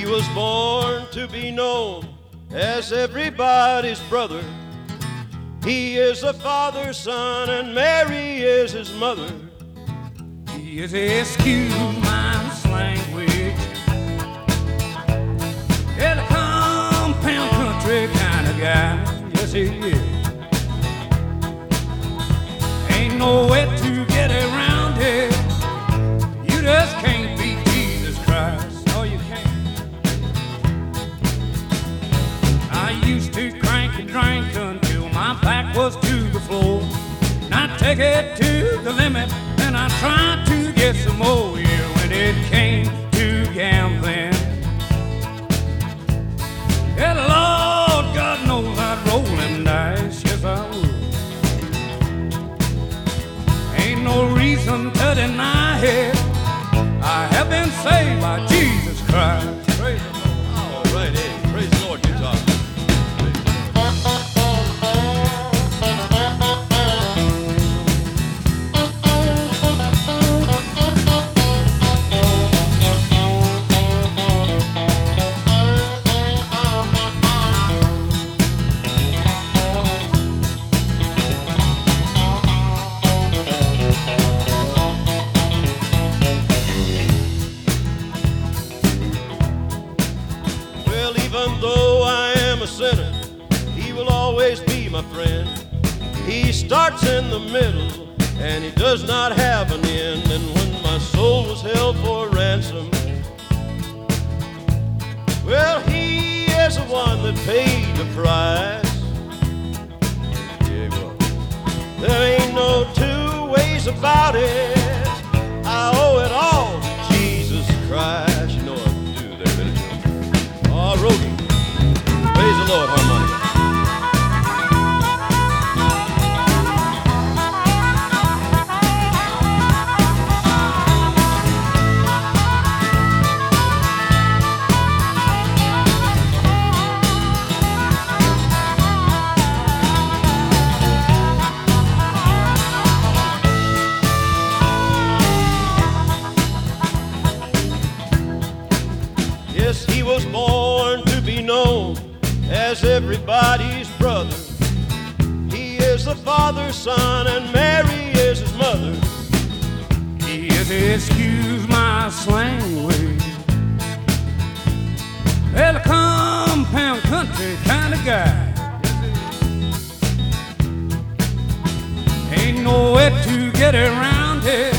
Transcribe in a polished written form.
He was born to be known as everybody's brother. He is the father's son and Mary is his mother. He is, excuse my language, yeah, the compound country kind of guy. Yes, he is. Ain't no way to get around it. You just can't beat Jesus Christ. No, you can't. I used to crank and drink until my back was to the floor. And I take it to the limit, and I tried to get some more. Yeah, when it came to gambling, yeah, the Lord God knows I'd roll them dice. Yes, I would. Ain't no reason to deny it. I have been saved by Jesus Christ. Praise the Lord. All right, Eddie. Praise the Lord, guitar. Even though I am a sinner, he will always be my friend. He starts in the middle and he does not have an end. And when my soul was held for ransom, well, he is the one that paid the price. Yeah, well, there ain't no two ways about it. I owe it all to Jesus Christ. You know what to do there, Billy Joe. Oh, Rogan. Praise the Lord, harmonica. Yes, he was born to be known as everybody's brother. He is the father's son and Mary is his mother. He is, excuse my slang way, well, a compound country kind of guy. Ain't no way to get around it.